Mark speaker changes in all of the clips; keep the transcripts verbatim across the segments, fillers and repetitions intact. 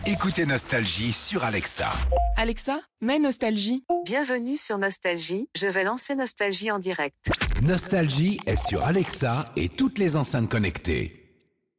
Speaker 1: Écoutez Nostalgie sur Alexa.
Speaker 2: Alexa, mets Nostalgie.
Speaker 3: Bienvenue sur Nostalgie, je vais lancer Nostalgie en direct.
Speaker 1: Nostalgie est sur Alexa et toutes les enceintes connectées.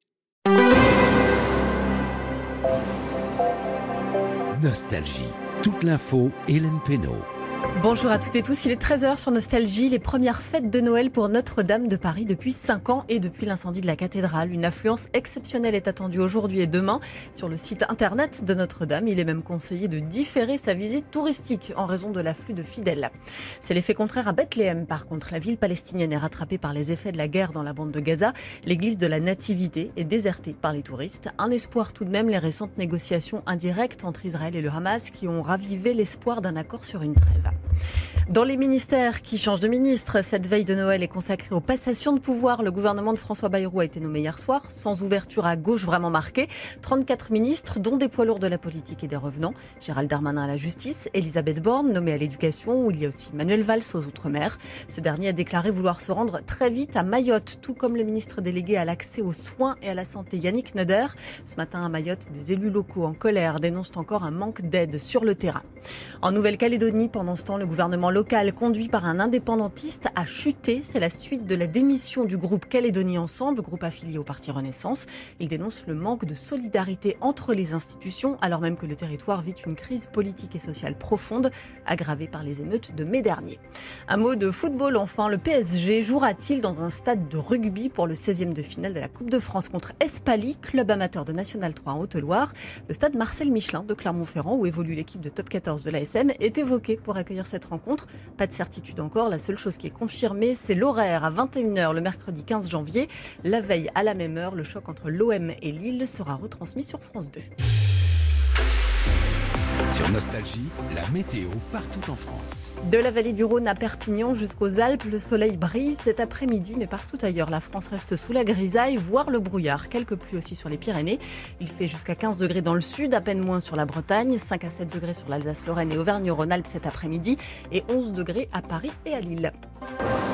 Speaker 1: Nostalgie, toute l'info, Hélène Pénaud.
Speaker 4: Bonjour à toutes et tous, il est treize heures sur Nostalgie, les premières fêtes de Noël pour Notre-Dame de Paris depuis cinq ans et depuis l'incendie de la cathédrale. Une affluence exceptionnelle est attendue aujourd'hui et demain sur le site internet de Notre-Dame. Il est même conseillé de différer sa visite touristique en raison de l'afflux de fidèles. C'est l'effet contraire à Bethléem par contre. La ville palestinienne est rattrapée par les effets de la guerre dans la bande de Gaza. L'église de la Nativité est désertée par les touristes. Un espoir tout de même, les récentes négociations indirectes entre Israël et le Hamas qui ont ravivé l'espoir d'un accord sur une trêve. Dans les ministères qui changent de ministre, cette veille de Noël est consacrée aux passations de pouvoir. Le gouvernement de François Bayrou a été nommé hier soir, sans ouverture à gauche vraiment marquée. trente-quatre ministres, dont des poids lourds de la politique et des revenants. Gérald Darmanin à la justice, Elisabeth Borne nommée à l'éducation, où il y a aussi Manuel Valls aux Outre-mer. Ce dernier a déclaré vouloir se rendre très vite à Mayotte, tout comme le ministre délégué à l'accès aux soins et à la santé Yannick Neuder. Ce matin à Mayotte, des élus locaux en colère dénoncent encore un manque d'aide sur le terrain. En Nouvelle-Calédonie, pendant ce temps, le gouvernement local conduit par un indépendantiste a chuté. C'est la suite de la démission du groupe Calédonie Ensemble, groupe affilié au Parti Renaissance. Il dénonce le manque de solidarité entre les institutions, alors même que le territoire vit une crise politique et sociale profonde, aggravée par les émeutes de mai dernier. Un mot de football enfin, le P S G jouera-t-il dans un stade de rugby pour le seizième de finale de la Coupe de France contre Espali, club amateur de National trois en Haute-Loire. Le stade Marcel Michelin de Clermont-Ferrand, où évolue l'équipe de top quatorze de l'A S M, est évoqué pour accueillir cette rencontre. Pas de certitude encore, la seule chose qui est confirmée, c'est l'horaire à vingt et une heures le mercredi quinze janvier. La veille à la même heure, le choc entre l'O M et Lille sera retransmis sur France deux.
Speaker 1: Sur Nostalgie, la météo partout en France.
Speaker 4: De la vallée du Rhône à Perpignan jusqu'aux Alpes, le soleil brille cet après-midi, mais partout ailleurs, la France reste sous la grisaille, voire le brouillard. Quelques pluies aussi sur les Pyrénées. Il fait jusqu'à quinze degrés dans le sud, à peine moins sur la Bretagne, cinq à sept degrés sur l'Alsace-Lorraine et Auvergne-Rhône-Alpes cet après-midi, et onze degrés à Paris et à Lille.